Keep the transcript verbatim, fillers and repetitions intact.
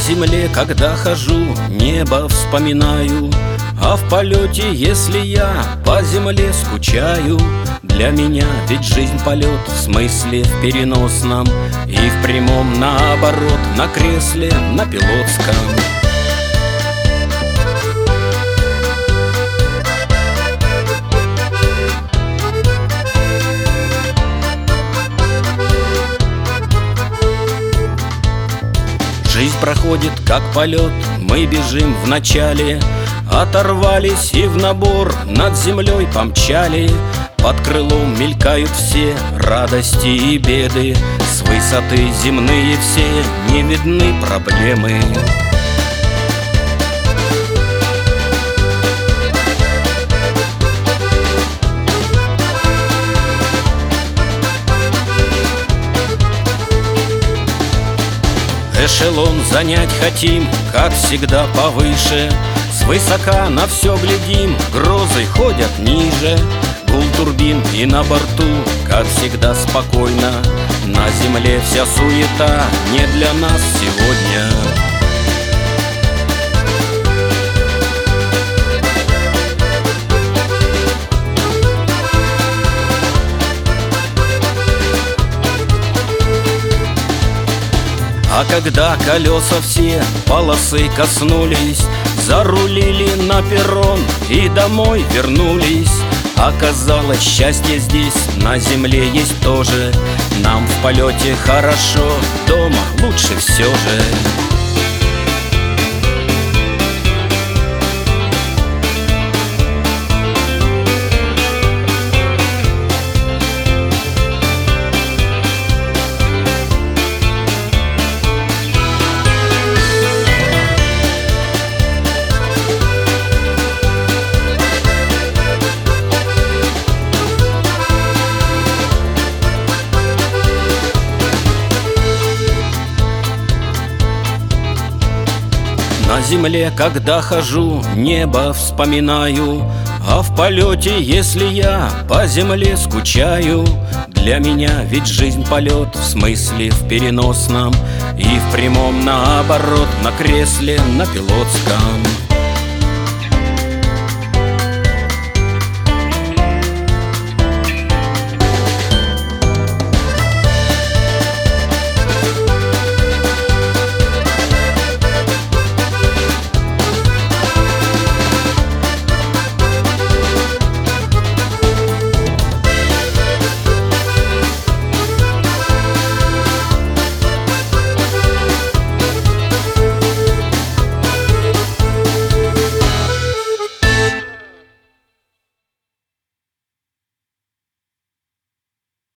земле, когда хожу, небо вспоминаю, а в полете, если я по земле скучаю. Для меня ведь жизнь полет, в смысле в переносном, и в прямом наоборот, на кресле, на пилотском. Жизнь проходит как полет, мы бежим в начале, оторвались и в набор над землей помчали. Под крылом мелькают все радости и беды, с высоты земные все не видны проблемы. Эшелон занять хотим, как всегда, повыше, свысока на все глядим, грозы ходят ниже. Гул турбин и на борту, как всегда, спокойно. На земле вся суета не для нас сегодня. А когда колеса все полосы коснулись, зарулили на перрон и домой вернулись. Оказалось, счастье здесь, на земле есть тоже. Нам в полете хорошо, дома лучше все же. На земле, когда хожу, небо вспоминаю, а в полете, если я по земле скучаю. Для меня ведь жизнь полет, в смысле в переносном, и в прямом наоборот, на кресле, на пилотском.